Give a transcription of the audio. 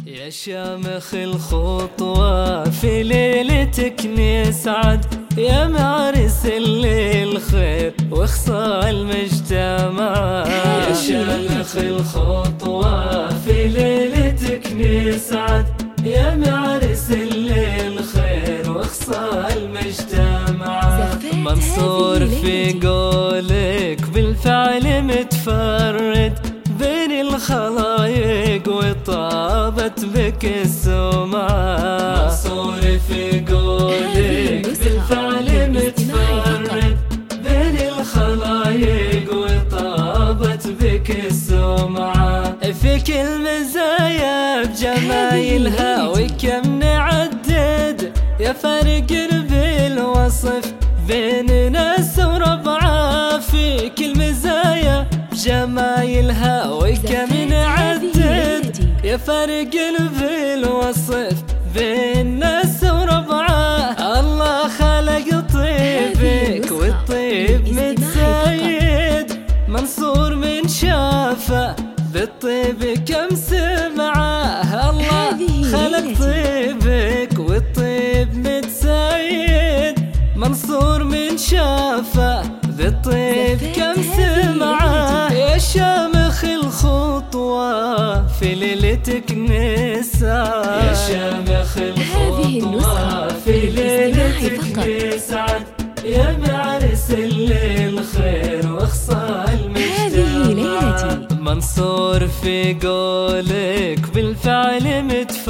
يا شامخ الخطوة في ليلتك نسعد، يا معرس الليل خير وخصال مجتمع. يا شامخ الخطوة في ليلتك نسعد، يا معرس الليل خير وخصال مجتمع. منصور في قولك بالفعل متفرد بين الخلايق وطابت بك السمعة. منصور في قولك بالفعل متفرد بين الخلايق وطابت بك السمعة. فيك المزايا بجمايلها وكم نعدد، يا فرق بالوصف بين ناس وربعة. فيك المزايا بجمايلها وكم نعدد، يا فرق بالوصف بين ناس وربعة. الله خلق طيبك والطيب متزايد، منصور من شافه بالطيب كم سمعه. الله خلق طيبك والطيب متزايد، منصور من شافه بالطيب كم سمعه. يا شامخ الخطوة في ليلتك نسعد، يا شامخ الخطوة في ليلتك نسعد، يا معرس الليل خير وخصال مجتمع. منصور في قولك بالفعل متفرد